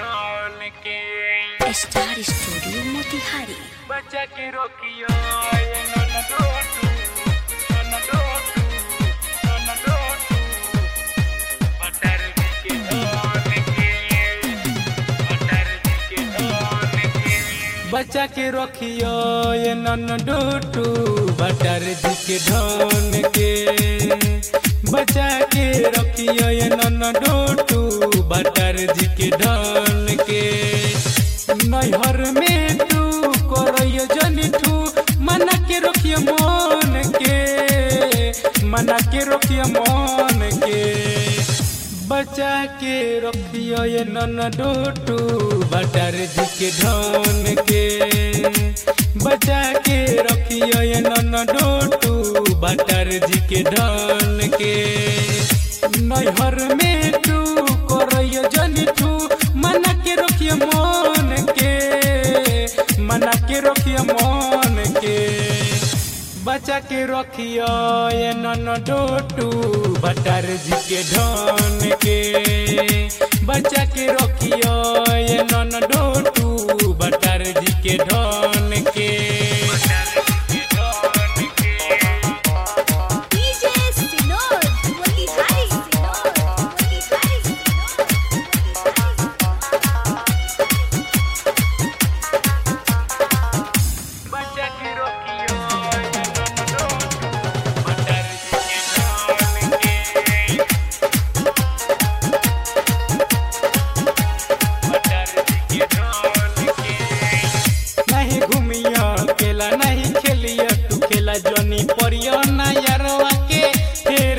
ढोल के star studio Motihari. बच्चा के रोकियो ये नन डोटू नन डोटू नन डोटू बटर के ढोल के बटर के ढोल के बच्चा के रोकियो ये नन डोटू बटर के ढोल के बच्चा के रखियो ये नन डोटू बटर जी के ढोल के नैहर में तू करैयो जनी ठू मना के रखियो मन के मना के रखियो मन के बच्चा के रखियो ये नन डोटू बटर जी के ढोल के बच्चा के रखियो ये नन डोटू बटर जी के ढोल के नैहर में तू करैयो जनी ठू मना के रखियो मन के मना के रखियो मन के बच्चा के रखियो ये नन डोटू बटर जी के ढोल के बच्चा के रखियो ये नन डोटू बटर जी के ढोल के जनी परियो ना यारवा के फेर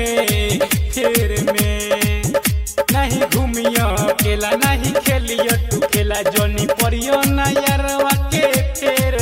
में नहीं घूमियो केला नहीं खेलियो तू खेला जनी परियो ना यारवा के फेर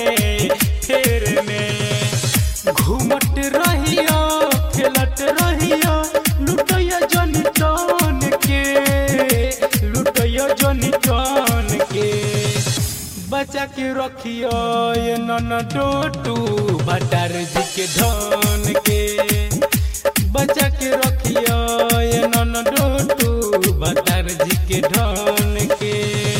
में घूमत रहियो खेलत रहियो लुटयो जनी टोन के लुटयो जनी टोन के बच्चा के रखियो ये नन डोटू बटर जी के ढोल के बच्चा के रखियो ये नन डोटू बटर जी के ढोल के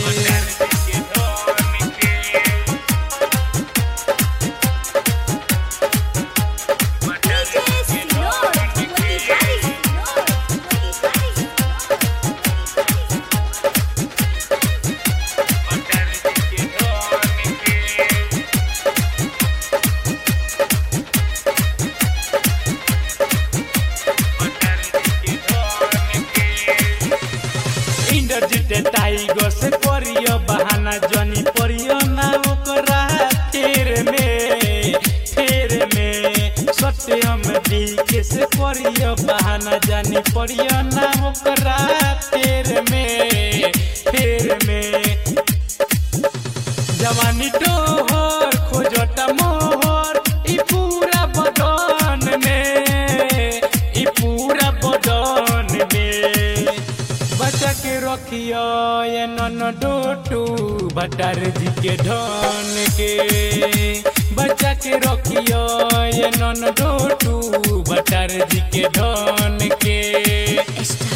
टाइगर से परियो बहाना जनी परियो ना ओकरा फेर में सत्यम बीके से परियो बहाना जानी परियो ना ओकरा फेर में जवानी डोहर खोजता मोहर ई पूरा बदन में बच्चा के रखियो ये नन डोटू बटर जी के ढोल के बच्चा के रखियो ये नन डोटू बटर जी के ढोल के।